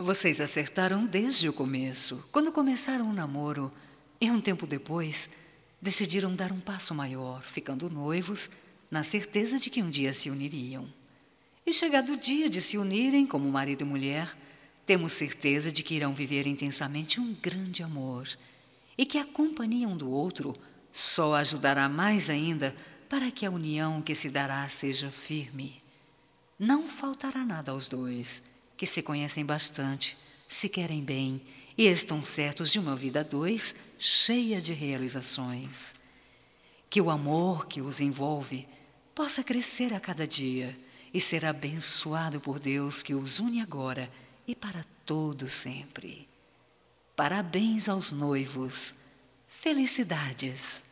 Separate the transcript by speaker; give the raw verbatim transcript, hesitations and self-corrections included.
Speaker 1: Vocês acertaram desde o começo, quando começaram o namoro, e um tempo depois decidiram dar um passo maior, ficando noivos, na certeza de que um dia se uniriam. E chegado o dia de se unirem como marido e mulher, temos certeza de que irão viver intensamente um grande amor e que a companhia um do outro só ajudará mais ainda para que a união que se dará seja firme. Não faltará nada aos dois, que se conhecem bastante, se querem bem e estão certos de uma vida a dois cheia de realizações. Que o amor que os envolve possa crescer a cada dia e ser abençoado por Deus que os une agora e para todo sempre. Parabéns aos noivos. Felicidades!